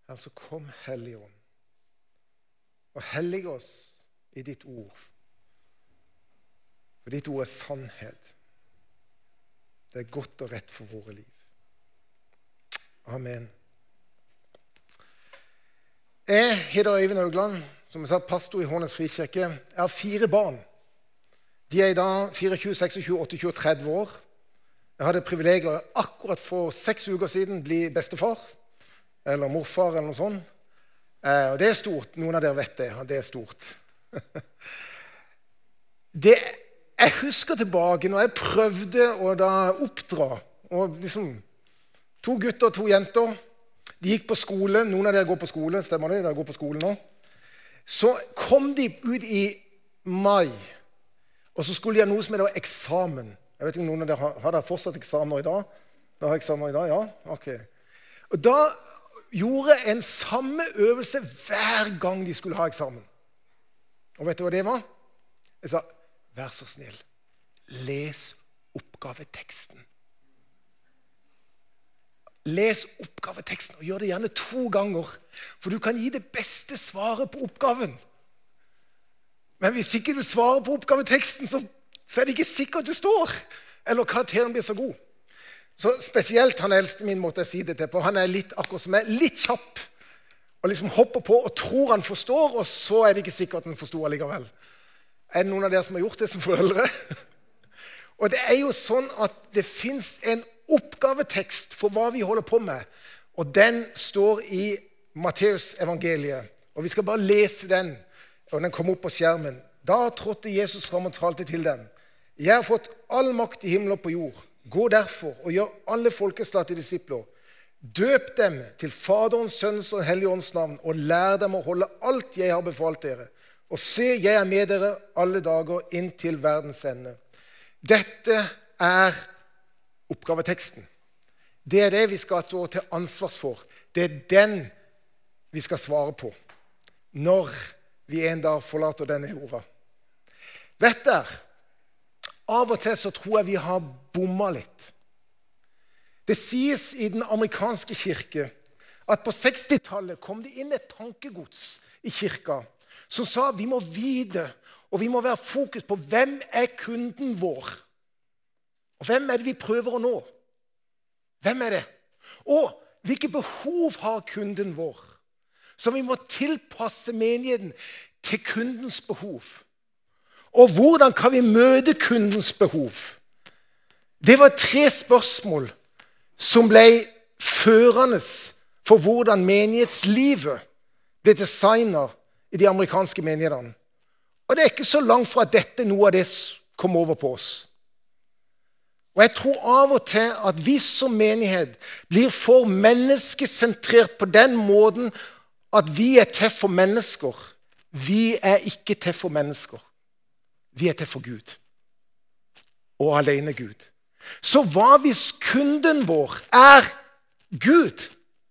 Altså kom Helligånd og hellig oss i ditt ord. For ditt ord er sannhet. Det er godt og rett for våre liv. Amen. Jeg heter Øyvind Haugland, som jeg sa, pastor i Hånes Frikirke. Jeg har 4 barn. De er i dag 24, 26, 28 og 30 år. Jeg hadde privilegiet akkurat for 6 uker siden bli bestefar, eller morfar, eller noe sånt. Og det er stort. Noen av dere vet det. Det er stort. Jeg husker tilbake når jeg prøvde å da oppdra, og liksom 2 gutter og 2 jenter. De gikk på skole. Noen av dere går på skole, stemmer det? Dere går på skole nå. Så kom de ut i mai, og så skulle de ha noe som heter eksamen. Jeg vet ikke om noen av dere har fortsatt eksamener i dag? Dere har eksamener i dag, ja? Ok. Og da gjorde en samme øvelse hver gang de skulle ha eksamen. Og vet du hva det var? Jeg sa, vær så snill, les oppgaveteksten. Les oppgaveteksten, og gjør det gjerne 2 ganger, for du kan gi det beste svaret på oppgaven. Men hvis ikke du svarer på oppgaveteksten, så er det ikke sikkert du står, eller karakteren blir så god. Så spesielt han eldste min måtte jeg si det til på. Han er litt akkurat som jeg, litt kjapp, og liksom hopper på og tror han forstår, og så er det ikke sikkert han forstår allikevel. Er det noen av dere som har gjort det som foreldre? Og det er jo sånn at det finnes en oppgavetekst for hva vi holder på med, og den står i Matteus evangeliet, og vi skal bare lese den, og den kommer opp på skjermen. Da trådte Jesus fram og talte til dem. Jeg har fått all makt i himmel og på jord. Gå derfor og gjør alle folkeslag til disipler. Døp dem til Faderens, Sønnens og Helligåndens navn, og lær dem å holde alt jeg har befalt dere. Og se, jeg er med dere alle dager inn til verdens ende. Dette er oppgaveteksten. Det er det vi skal stå til ansvars for. Det er den vi skal svare på når vi en dag forlater denne jorda. Vet dere, av og til så tror jeg vi har bommet litt. Det sies i den amerikanske kirke at på 60-tallet kom det inn et tankegods i kirka som sa vi må vite, og vi må være fokus på hvem er kunden vår. Og hvem er det vi prøver å nå? Hvem er det? Og hvilke behov har kunden vår? Så vi må tilpasse menigheten til kundens behov. Og hvordan kan vi møte kundens behov? Det var 3 spørsmål som ble førende for hvordan menighetslivet ble designet i de amerikanske menighetene. Og det er ikke så langt fra at dette noe av det kom over på oss. Og jeg tror av og til at vi som menighet blir for menneskesentrert på den måten at vi er til for mennesker. Vi er ikke til for mennesker. Vi er til for Gud. Og alene Gud. Så hva hvis kunden vår er Gud?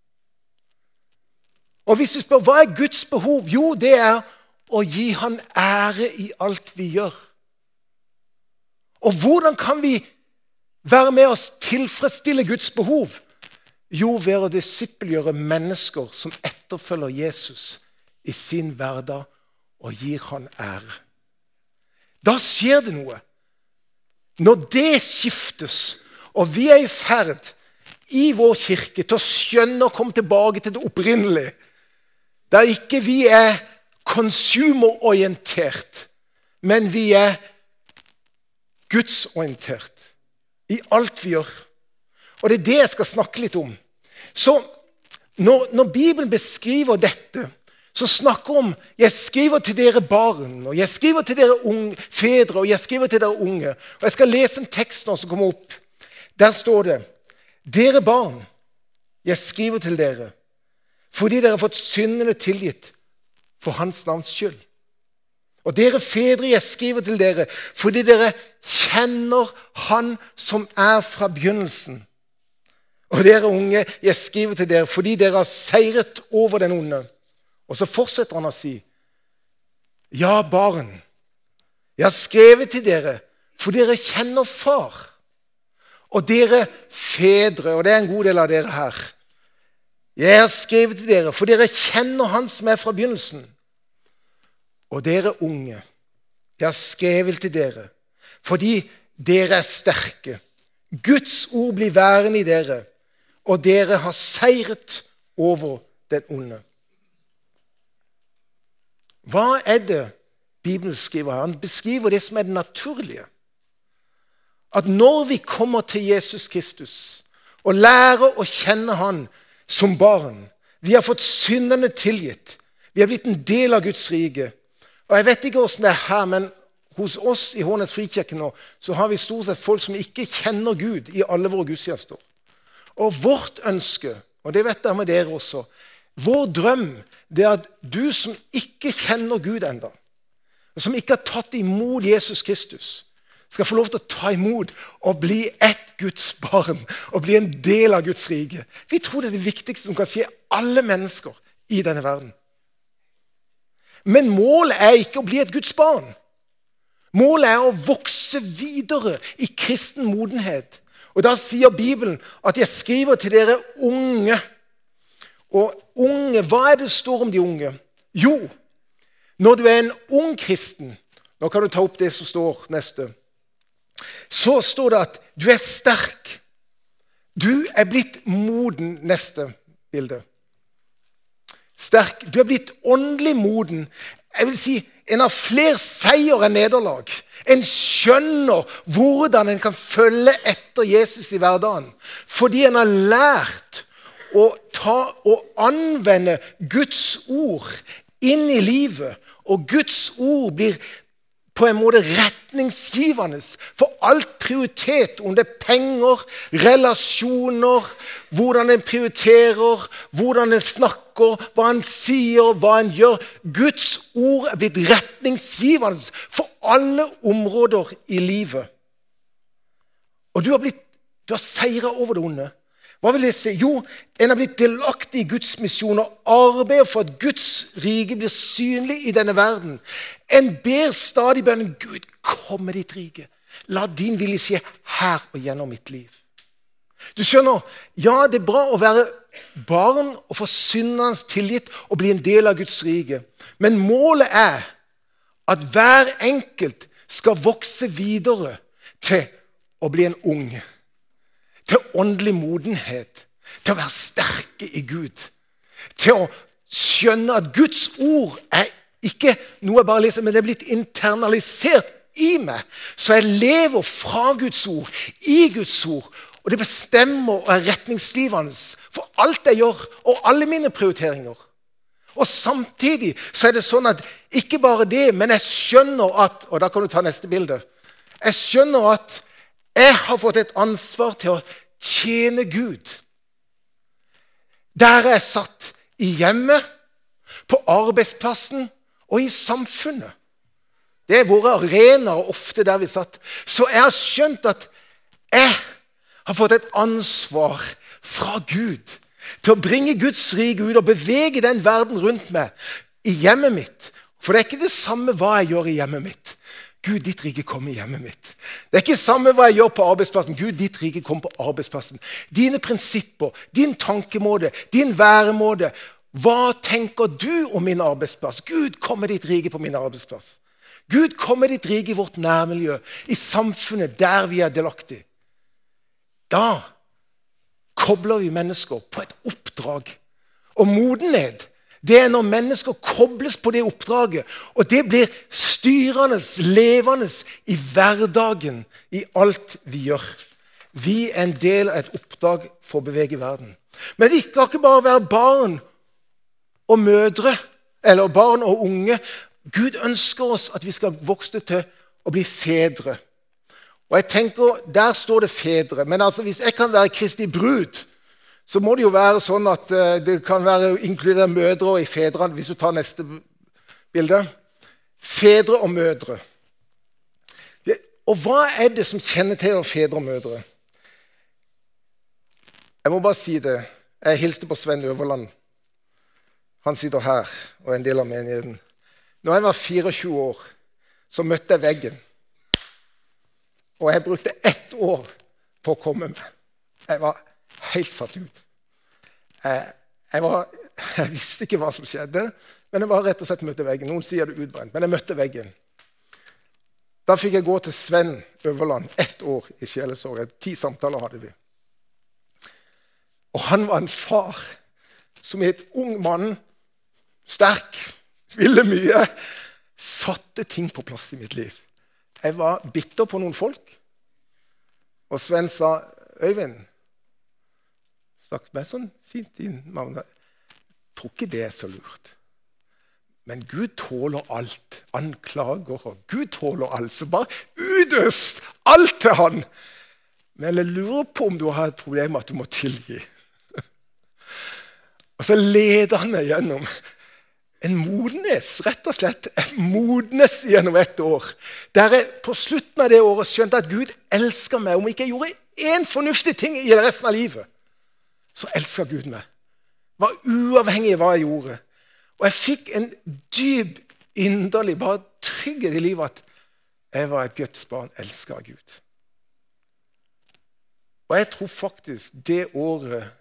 Og hvis vi spør, hva er Guds behov? Jo, det er å gi han ære i alt vi gjør. Og hvordan kan vi være med oss tilfredsstille Guds behov? Jo, ved å disippelgjøre mennesker som etterfølger Jesus i sin hverdag og gir han ære. Da skjer det noe. Når det skiftes, og vi er i ferd i vår kirke til å skjønne og komme tilbake til det opprinnelige, der ikke vi er consumer-orientert, men vi er Guds-orientert i alt vi gjør. Og det er det jeg skal snakke litt om. Så når Bibelen beskriver dette, så snakker om, jeg skriver til dere barn, og jeg skriver til dere fedre, og jeg skriver til dere unge. Og jeg skal lese en tekst nå som kommer opp. Der står det, dere barn, jeg skriver til dere, fordi dere har fått syndene tilgitt for hans navns skyld. Og dere fedre, jeg skriver til dere, fordi dere kjenner han som er fra begynnelsen. Og dere unge, jeg skriver til dere, fordi dere har seiret over den onde. Og så fortsetter han å si, ja, barn, jeg har skrevet til dere, for dere kjenner far. Og dere fedre, og det er en god del av dere her, Jeg har skrevet til dere, for dere kjenner han som er fra begynnelsen. Og dere unge, jeg har skrevet til dere, fordi dere er sterke. Guds ord blir værende i dere, og dere har seiret over den onde. Hva er det Bibelen skriver her? Han beskriver det som er det naturlige. At når vi kommer til Jesus Kristus og lærer å kjenne han som barn, vi har fått syndene tilgitt, vi har blitt en del av Guds rike. Og jeg vet ikke hvordan det er her, men hos oss i Hånes frikirke nå, så har vi stort sett folk som ikke kjenner Gud i alle våre gudstjenester. Og vårt ønske, og det vet jeg med dere også, vår drøm, det er at du som ikke kjenner Gud enda, og som ikke har tatt imot Jesus Kristus, skal få lov til å ta imot og bli et Guds barn, og bli en del av Guds rike. Vi tror det er det viktigste som kan skje alle mennesker i denne verden. Men målet er ikke å bli et Guds barn. Målet er å vokse videre i kristen modenhet. Og da sier Bibelen at jeg skriver til dere unge. Og unge, hva er det står om de unge? Jo, når du er en ung kristen, nå kan du ta opp det som står neste, så står det at du er sterk. Du er blitt moden, neste bilde. Sterk. Du er blitt åndelig moden. Jeg vil si, en har flere seier enn nederlag. En skjønner hvordan en kan følge etter Jesus i hverdagen. Fordi en har lært å ta og anvende Guds ord inn i livet. Og Guds ord blir på en måte retningsgivende for alt prioritet, om det er penger, relasjoner, hvordan en prioriterer, hvordan en snakker, hva en sier, hva en gjør. Guds ord er blitt retningsgivende for alle områder i livet. Og du har seiret over det onde. Hva vil jeg si? Jo, en har blitt delaktig i Guds misjon og arbeider for at Guds rike blir synlig i denne verden. En ber stadig bønnen, Gud, kom med ditt rike. La din vilje skje her og gjennom mitt liv. Du skjønner, ja, det er bra å være barn og få syndernes tilgitt og bli en del av Guds rike. Men målet er at hver enkelt skal vokse videre til å bli en ung. Til åndelig modenhet, til å være sterke i Gud, til å skjønne at Guds ord er ikke noe jeg bare leser, men det er blitt internalisert i meg, så jeg lever fra Guds ord, i Guds ord, og det bestemmer og er retningsgivende for alt jeg gjør, og alle mine prioriteringer. Og samtidig så er det sånn at ikke bare det, men jeg skjønner at, og da kan du ta neste bilde, jeg skjønner at jeg har fått et ansvar til å tjene Gud. Der er jeg satt i hjemmet, på arbeidsplassen og i samfunnet. Det er våre arenaer ofte der vi satt. Så jeg har skjønt at jeg har fått et ansvar fra Gud til å bringe Guds rike ut og bevege den verden rundt meg i hjemmet mitt. For det er ikke det samme hva jeg gjør i hjemmet mitt. Gud, ditt rike kommer i hjemmet mitt. Det er ikke samme hva jeg gjør på arbeidsplassen. Gud, ditt rike kommer på arbeidsplassen. Dine prinsipper, din tankemåte, din væremåte. Hva tenker du om min arbeidsplass? Gud, kommer ditt rike på min arbeidsplass. Gud, kommer ditt rike i vårt nærmiljø, i samfunnet der vi er delaktige. Da kobler vi mennesker på et oppdrag. Og modenhet, det er når mennesker kobles på det oppdraget, og det blir styrende, levende i hverdagen, i alt vi gjør. Vi er en del av et oppdrag for å bevege verden. Men vi skal ikke bare være barn og mødre, eller barn og unge. Gud ønsker oss at vi skal vokse til å bli fedre. Og jeg tenker, der står det fedre, men altså hvis jeg kan være Kristi brud, så må det jo være sånn at det kan være inkludert mødre i fedrene, hvis du tar neste bilde. Fedre og mødre. Og hva er det som kjennetegner fedre og mødre? Jeg må bare si det. Jeg hilste på Sven Øverland. Han sitter her og er en del av menigheten. Når jeg var 24 år, så møtte jeg veggen. Og jeg brukte 1 år på å komme med. Jeg var helt satt ut. Jeg visste ikke hva som skjedde, men jeg var rett og slett møtte veggen. Noen sier det utbrent, men jeg møtte veggen. Da fikk jeg gå til Sven Øverland 1 år i sjelesorg. 10 samtaler hadde vi. Og han var en far som i et ung mann, sterk, ville mye, satte ting på plass i mitt liv. Jeg var bitter på noen folk, og Sven sa, Øyvind, snakket meg sånn fint inn, mamma, jeg tror ikke det er så lurt. Men Gud tåler alt, anklager, og Gud tåler alt, så bare utøst alt til han. Men jeg lurer på om du har et problem at du må tilgi. Og så leder han meg gjennom en modnes, rett og slett en modnes gjennom 1 år. Der jeg på slutten av det året skjønte at Gud elsker meg. Om ikke jeg gjorde en fornuftig ting i resten av livet, så elsker Gud meg. Var uavhengig av hva jeg gjorde. Og jeg fikk en dyp, inderlig, bare trygghet i livet at jeg var et Guds barn, elsket av Gud. Og jeg tror faktisk det året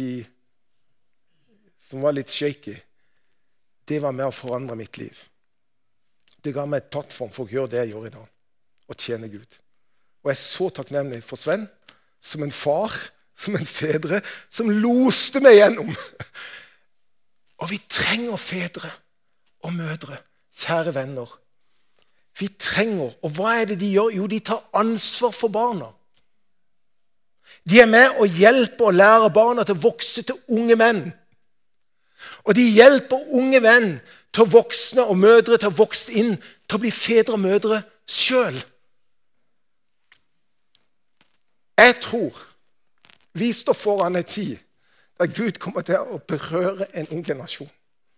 som var litt shaky, det var med å forandre mitt liv. Det ga meg et plattform for å gjøre det jeg gjør i dag, og tjene Gud. Og jeg er så takknemlig for Sven, som en far, som en fedre, som loste meg gjennom. Og vi trenger fedre og mødre, kjære venner. Vi trenger, og hva er det de gjør? Jo, de tar ansvar for barna. De er med og hjelper og lærer barna til å vokse til unge menn. Og de hjelper unge menn til å voksne og mødre til å vokse inn, til å bli fedre og mødre selv. Jeg tror vi står foran en tid der Gud kommer til å berøre en ung generasjon.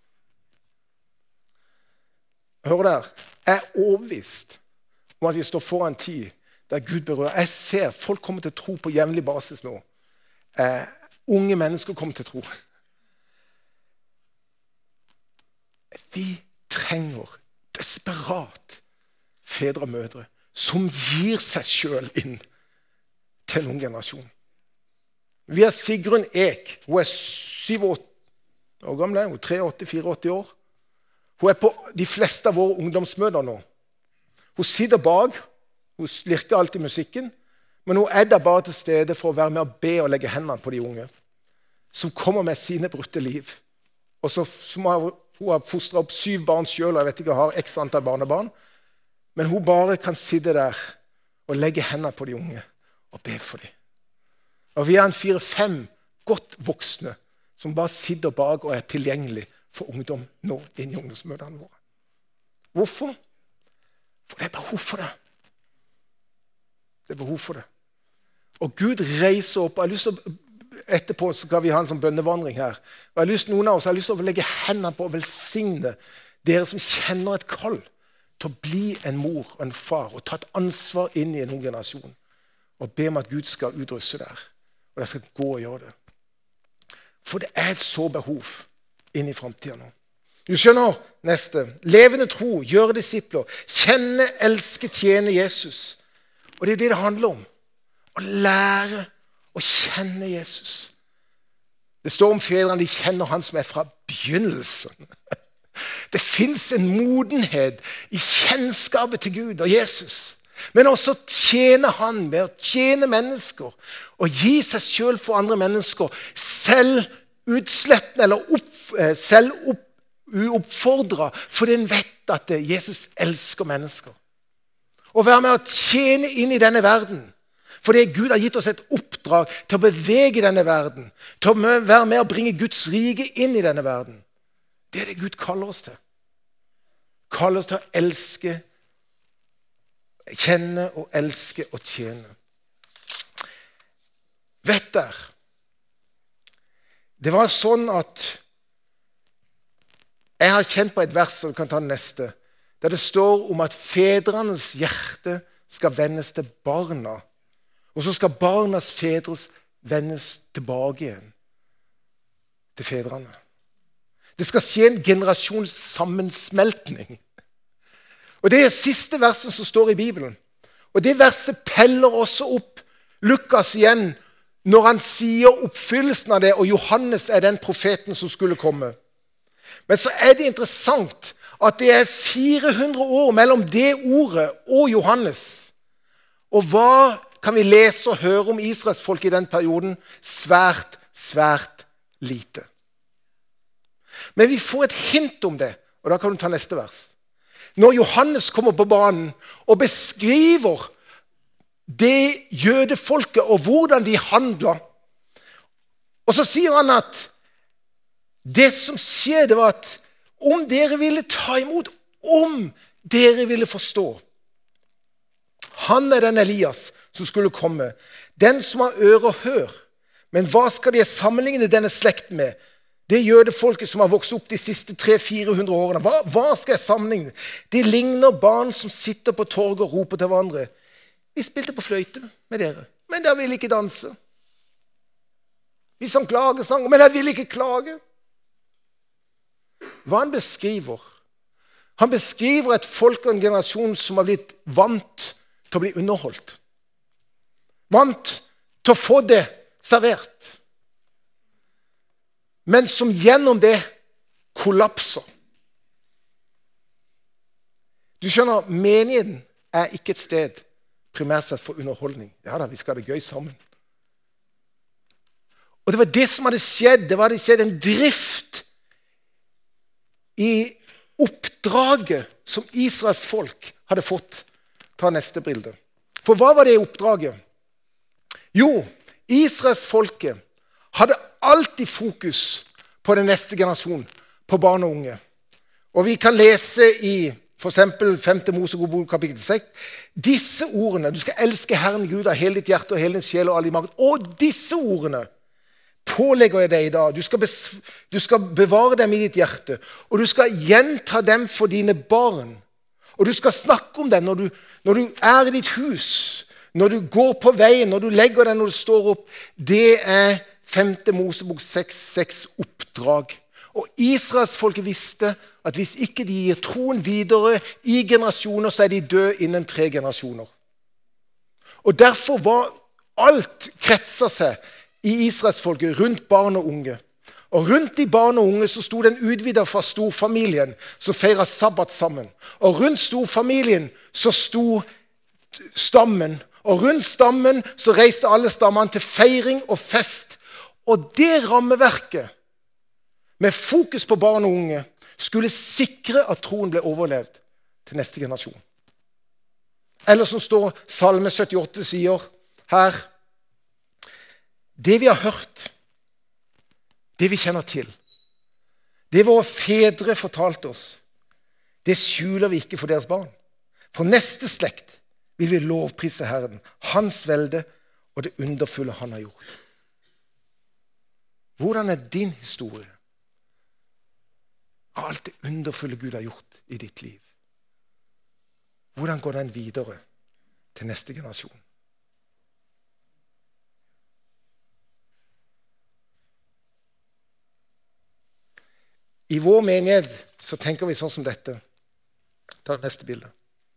Hør der, jeg er overbevist om at vi står foran en tid der Gud berører. Jeg ser folk kommer til å tro på jevnlig basis nå. Unge mennesker kommer til å tro. Vi trenger desperat fedre og mødre som gir seg selv inn til en ung generasjon. Vi har Sigrun Ek. Hun er 7-8 år gammel. Hun er 83-84 år. Hun er på de fleste av våre ungdomsmøter nå. Hun sitter bak. Hun lirker alltid musikken. Men hun er der bare til stede for å være med og be og legge hendene på de unge. Som kommer med sine brutte liv. Og så hun har fostret opp 7 barn selv, og jeg vet ikke, har x antall barnebarn. Men hun bare kan sitte der og legge hendene på de unge og be for dem. Og vi er en 4-5 godt voksne som bare sitter bak og er tilgjengelig for ungdom nå inn i ungdomsmøtene våre. Hvorfor? For det er behov for det. Det er behov for det. Og Gud reiser opp. Jeg har lyst til å etterpå skal vi ha en sånn bønnevandring her. Og noen av oss har lyst til å legge hendene på og velsigne dere som kjenner et kall til å bli en mor og en far og ta et ansvar inn i en ung generasjon. Og be om at Gud skal utruste der. Og dere skal gå og gjøre det. For det er et så behov inn i fremtiden nå. Du skjønner neste. Levende tro, gjøre disipler, kjenne, elske, tjene Jesus. Og det er det det handler om. Å lære å kjenne Jesus. Det står om fedrene, de kjenner han som er fra begynnelsen. Det finnes en modenhet i kjennskapet til Gud og Jesus. Men også tjene han med å tjene mennesker og gi seg selv for andre mennesker. Selv utslettende eller selv uoppfordret, for den vet at Jesus elsker mennesker. Og være med å tjene inn i denne verden. Fordi Gud har gitt oss et oppdrag til å bevege denne verden. Til å være med å bringe Guds rike inn i denne verden. Det er det Gud kaller oss til. Kaller oss til å elske, kjenne og elske og tjene. Vet dere, det var sånn at jeg har kjent på et vers, og vi kan ta det neste, der det står om at fedrenes hjerte skal vendes til barna, og så skal barnas fedres vendes tilbake igjen til fedrene. Det skal skje en generasjonssammensmeltning. Og det er siste verset som står i Bibelen. Og det verset peller også opp Lukas igjen når han sier oppfyllelsen av det, og Johannes er den profeten som skulle komme. Men så er det interessant at det er 400 år mellom det ordet og Johannes. Og hva kan vi lese og høre om Israels folk i den perioden? Svært, svært lite. Men vi får et hint om det, og da kan du ta neste vers. Når Johannes kommer på banen og beskriver det jødefolket og hvordan de handlet, og så sier han at det som skjer, det var at om dere ville ta imot, om dere ville forstå. Han er den Elias som skulle komme, den som har ører og hør. Men hva skal de sammenligne denne slekten med? Det jødefolket som har vokst opp de siste 300-400 årene. Hva skal jeg sammenligne? De ligner barn som sitter på torget og roper til hverandre. Vi spilte på fløyte med dere, men dere ville ikke danse. Vi sang klagesanger, men dere ville ikke klage. Hva han beskriver? Han beskriver et folk og en generasjon som har blitt vant til å bli underholdt. Vant til å få det servert. Men som gjennom det kollapser. Du skjønner, menigheten er ikke et sted primært sett for underholdning. Ja da, vi skal ha det gøy sammen. Og det var det som hadde skjedd. Det hadde skjedd en drift i oppdraget som Israels folk hadde fått. Ta neste bilde. For hva var det oppdraget? Jo, Israels folket hadde alltid fokus på den neste generasjon, på barn og unge. Og vi kan lese i for eksempel 5. Mosebok kapittel 6, disse ordene, du skal elske Herren Gud av hele ditt hjerte og hele din sjel og all din makt, og disse ordene pålegger jeg deg i dag. Du skal bevare dem i ditt hjerte, og du skal gjenta dem for dine barn. Og du skal snakke om dem når du er i ditt hus, når du går på veien, når du legger deg, når du står opp. Det er 5. Mosebok 6 oppdrag. Og Israels folket visste at hvis ikke de gir troen videre i generasjoner, så er de døde innen 3 generasjoner. Og derfor var alt kretset seg i Israels folket rundt barn og unge. Og rundt de barn og unge så sto den utvidet fra storfamilien som feiret sabbat sammen. Og rundt storfamilien så sto stammen. Og rundt stammen så reiste alle stammene til feiring og fest. Og det rammeverket med fokus på barn og unge skulle sikre at troen ble overlevd til neste generasjon. Eller som står Salme 78 sier her, det vi har hørt, det vi kjenner til, det våre fedre fortalte oss, det skjuler vi ikke for deres barn. For neste slekt vil vi lovprise Herren, hans velde og det underfulle han har gjort. Hvordan er din historie? Alt det underfulle Gud har gjort i ditt liv. Hvordan går den videre til neste generasjon? I vår menighet så tenker vi sånn som dette. Ta neste bilde.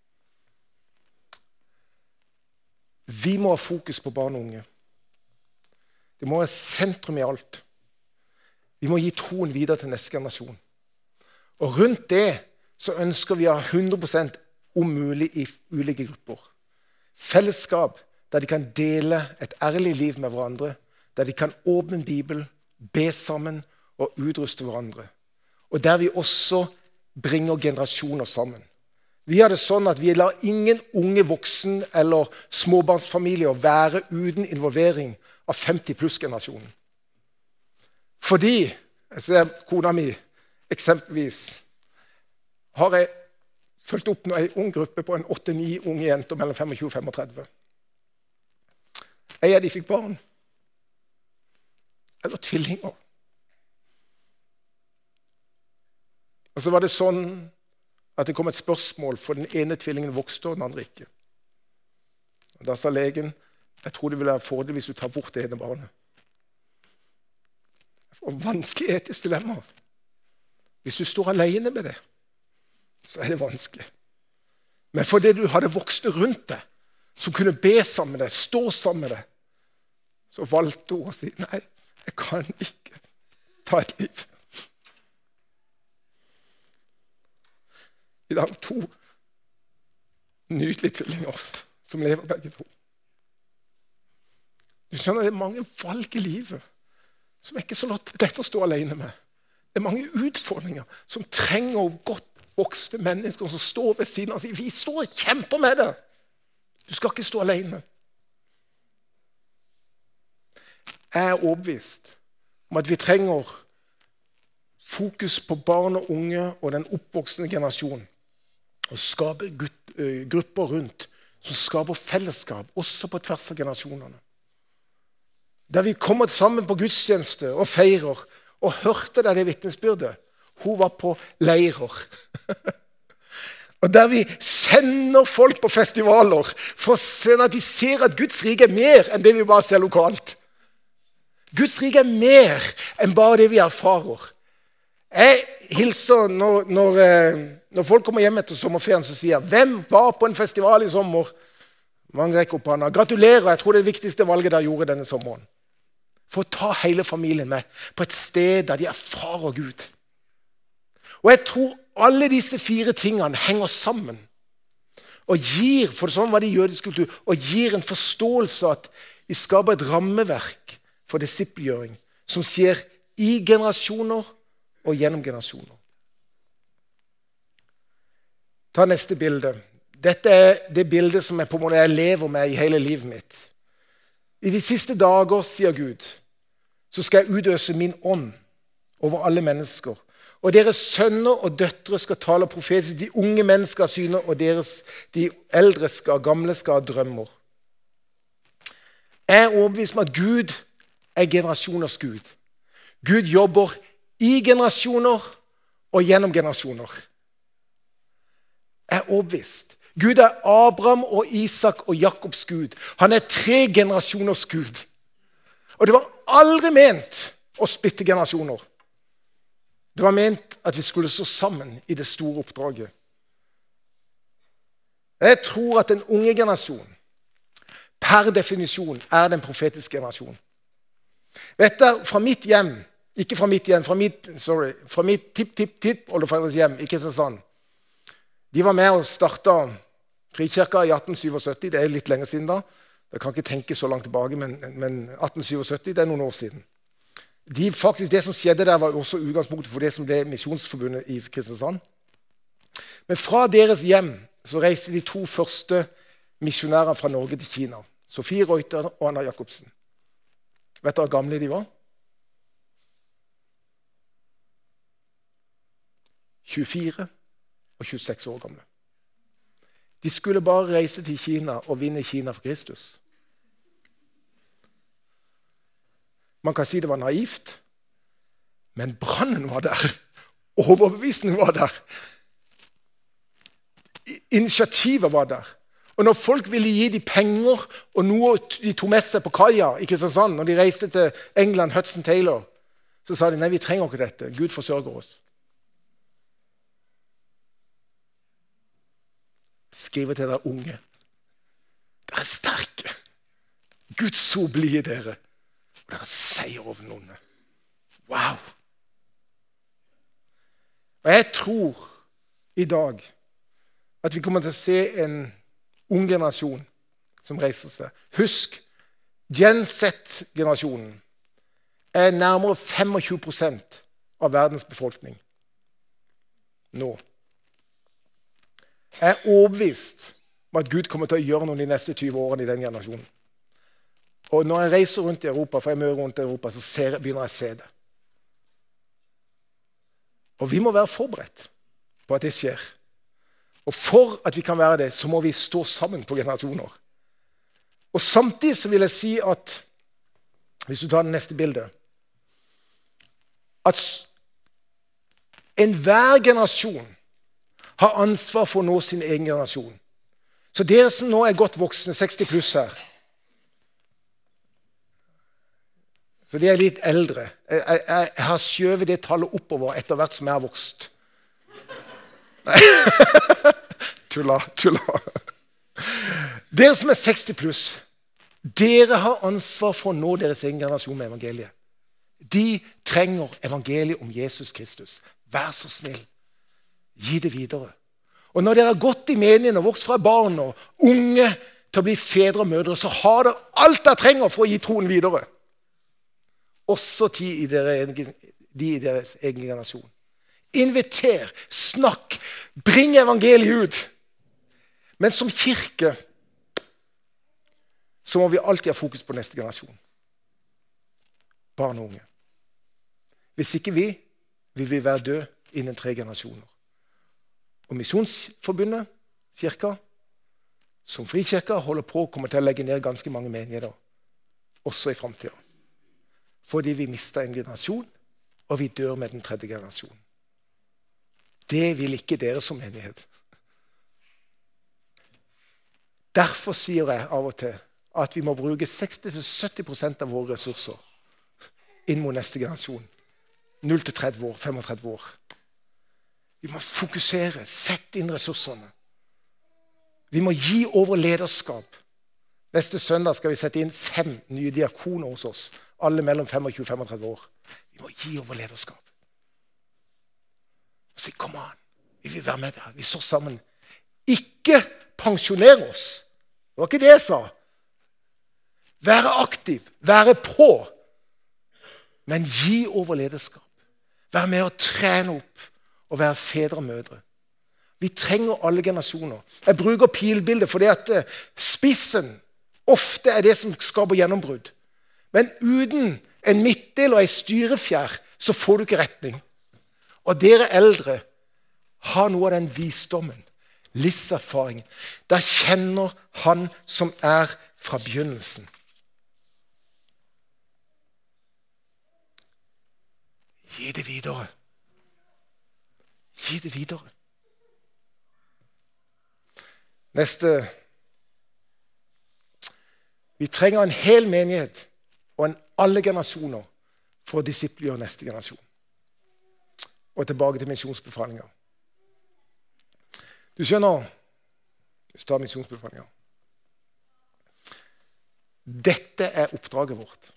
Vi må ha fokus på barn og unge. Det må være sentrum i alt. Vi må gi troen videre til neste generasjon. Og rundt det så ønsker vi å ha 100% om mulig i ulike grupper. Fellesskap der de kan dele et ærlig liv med hverandre, der de kan åpne en bibel, be sammen og utruste hverandre. Og der vi også bringer generasjoner sammen. Vi har det sånn at vi lar ingen unge voksen eller småbarnsfamilier være uten involvering av 50 pluss generasjonen. Fordi, jeg ser kona mi, eksempelvis, har jeg fulgt opp en ung gruppe på en 8-9 unge jenter mellom 25 og 35. En av de fikk barn. Eller tvillinger. Og så var det sånn at det kom et spørsmål, for den ene tvillingen vokste, og den andre ikke. Og da sa legen, jeg tror det vil være fordel hvis du tar bort det ene barnet. Og vanskelig etisk dilemma. Hvis du står alene med det, så er det vanskelig. Men fordi du hadde voksne rundt deg, som kunne be sammen med deg, stå sammen med deg, så valgte hun å si, nei, jeg kan ikke ta et liv. I dag 2 nydelige tvillinger som lever begge 2. Du skjønner, det er mange valg i livet som er ikke så lett å stå alene med. Det er mange utfordringer som trenger godt voksne mennesker som står ved siden av og sier, vi står og kjemper med det. Du skal ikke stå alene. Jeg er overbevist om at vi trenger fokus på barn og unge og den oppvoksende generasjonen. Og skape grupper rundt som skaper fellesskap, også på tvers av generasjonene. Der vi kommer sammen på gudstjeneste og feirer, og hørte det vitnesbyrdet. Hun var på leirer. Og der vi sender folk på festivaler for at de ser at Guds rike er mer enn det vi bare ser lokalt. Guds rike er mer enn bare det vi erfarer. Jeg hilser når folk kommer hjem etter sommerferien, så sier jeg, hvem var på en festival i sommer? Mange rekker opp hånda. Gratulerer, jeg tror det er det viktigste valget dere gjorde denne sommeren. For å ta hele familien med på et sted der de erfarer Gud. Og jeg tror alle disse 4 tingene henger sammen. Og gir, for sånn var det i jødisk kultur, og gir en forståelse at vi skaper et rammeverk for disippelgjøring som skjer i generasjoner og gjennom generasjoner. Ta neste bilde. Dette er det bildet som jeg på en måte lever med i hele livet mitt. I de siste dager, sier Gud, så skal jeg utøse min ånd over alle mennesker. Og deres sønner og døtre skal tale profetisk. De unge mennesker har syner, og de eldre gamle skal ha drømmer. Jeg er overbevist om at Gud er generasjoners Gud. Gud jobber i generasjoner og gjennom generasjoner. Jeg er overbevist. Gud er Abraham og Isak og Jakobs Gud. Han er 3 generasjoners Gud. Og det var aldri ment å splitte generasjoner. Det var ment at vi skulle stå sammen i det store oppdraget. Jeg tror at den unge generasjon per definisjon er den profetiske generasjon. Vet du, fra mitt hjem, ikke fra mitt hjem, fra mitt tipp-oldeforeldres hjem, ikke sånn. De var med og startet Frikirka i 1877, det er litt lenge siden da. Jeg kan ikke tenke så langt tilbake, men 1877, det er noen år siden. Faktisk det som skjedde der var også utgangspunktet for det som ble Misjonsforbundet i Kristiansand. Men fra deres hjem så reiste de 2 første misjonærer fra Norge til Kina. Sofie Reuter og Anna Jacobsen. Vet dere hvor gamle de var? 24 og 26 år gamle. De skulle bare reise til Kina og vinne Kina for Kristus. Man kan si det var naivt, men brannen var der. Overbevisningen var der. Initiativet var der. Og når folk ville gi de penger, og noe de tog med seg på kaia, ikke sånn, når de reiste til England, Hudson Taylor, så sa de, nei, vi trenger ikke dette. Gud forsørger oss. Skriver til dere unge. Dere er sterke. Guds ord blir dere. Og dere seier over noen. Wow! Og jeg tror i dag at vi kommer til å se en ung generasjon som reiser seg. Husk, Gen Z-generasjonen er nærmere 25% av verdens befolkning. Nå. Jeg er overbevist om at Gud kommer til å gjøre noe de neste 20 årene i den generasjonen. Og når jeg reiser rundt i Europa, for jeg møter rundt i Europa, så begynner jeg å se det. Og vi må være forberedt på at det skjer. Og for at vi kan være det, så må vi stå sammen på generasjoner. Og samtidig så vil jeg si at, hvis du tar det neste bildet, at enhver generasjon har ansvar for å nå sin egen generasjon. Så dere som nå er godt voksne, 60 pluss her, så de er litt eldre. Jeg har skjøvet det tallet oppover etter hvert som jeg har vokst. Nei, tulla. Dere som er 60 pluss, Dere har ansvar for å nå deres egen generasjon med evangeliet. De trenger evangeliet om Jesus Kristus. Vær så snill. Gi det videre. Og når dere har gått i menigheten og vokst fra barn og unge til å bli fedre og mødre, så har dere alt dere trenger for å gi troen videre. Også de i deres egen generasjon. Inviter, snakk, bring evangeliet ut. Men som kirke så må vi alltid ha fokus på neste generasjon. Barn og unge. Hvis ikke vil vi være død innen 3 generasjoner. Og Misjonsforbundet, kirka, som frikirka, holder på å komme til å legge ned ganske mange menigheter, også i fremtiden. Fordi vi mister en generasjon, og vi dør med den 3. generasjonen. Det vil ikke dere som menighet. Derfor sier jeg av og til at vi må bruke 60-70% av våre ressurser inn mot neste generasjon. 0-30 år, 35 år. Vi må fokusere, sette inn ressursene. Vi må gi over lederskap. Neste søndag skal vi sette inn 5 nye diakoner hos oss. Alle mellom 25 og 35 år. Vi må gi over lederskap. Og si, kom an, vi vil være med der. Vi står sammen. Ikke pensjonere oss. Det var ikke det jeg sa. Være aktiv, være på. Men gi over lederskap. Være med å trene opp og være fedre og mødre. Vi trenger alle generasjoner. Jeg bruker pilbildet fordi at spissen ofte er det som skaper gjennombrudd. Men uten en midtdel og en styrefjær så får du ikke retning. Og dere eldre har noe av den visdommen, livserfaringen. Der kjenner han som er fra begynnelsen. Gi det videre. Gi det videre. Neste. Vi trenger en hel menighet og alle generasjoner for å disippelgjøre neste generasjon. Og tilbake til misjonsbefalinger. Du skjønner, du tar misjonsbefalinger. Dette er oppdraget vårt.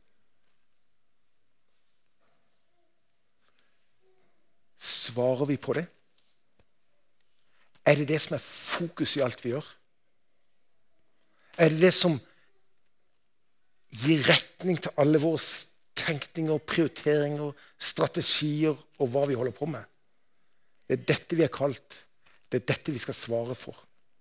Svarer vi på det? Er det det som er fokus i alt vi gjør? Er det det som gir retning til alle våre tenkninger, prioriteringer, strategier og hva vi holder på med? Det er dette vi er kalt. Det er dette vi skal svare for.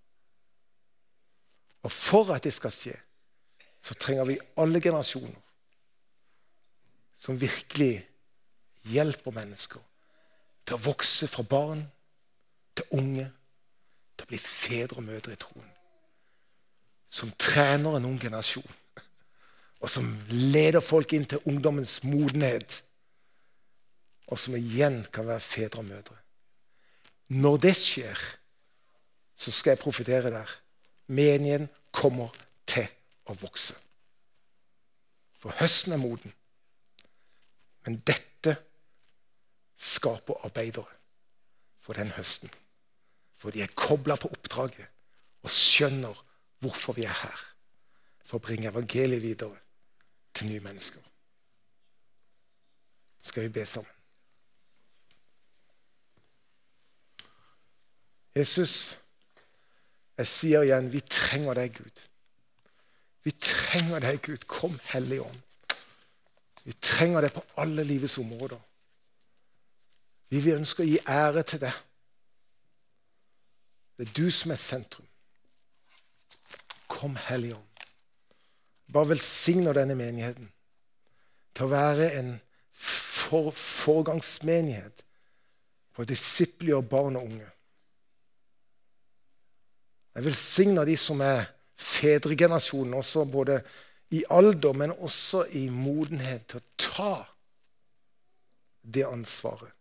Og for at det skal skje, så trenger vi alle generasjoner som virkelig hjelper mennesker til å vokse fra barn til unge, til å bli fedre og mødre i troen. Som trener en ung generasjon, og som leder folk inn til ungdommens modenhet, og som igjen kan være fedre og mødre. Når det skjer, så skal jeg profetere der. Menigheten kommer til å vokse. For høsten er moden. Men dette skaper arbeidere for den høsten. For de er koblet på oppdraget og skjønner hvorfor vi er her. For å bringe evangeliet videre til nye mennesker. Skal vi be sammen? Jesus, jeg sier igjen, vi trenger deg, Gud. Vi trenger deg, Gud. Kom, Hellige Ånd. Vi trenger deg på alle livets områder. Vi vil ønske å gi ære til deg. Det er du som er sentrum. Kom, Hellige Ånd. Bare velsigne denne menigheten til å være en foregangsmenighet for disipler, barn og unge. Jeg velsigner de som er fedregenerasjonen, også både i alder, men også i modenhet til å ta det ansvaret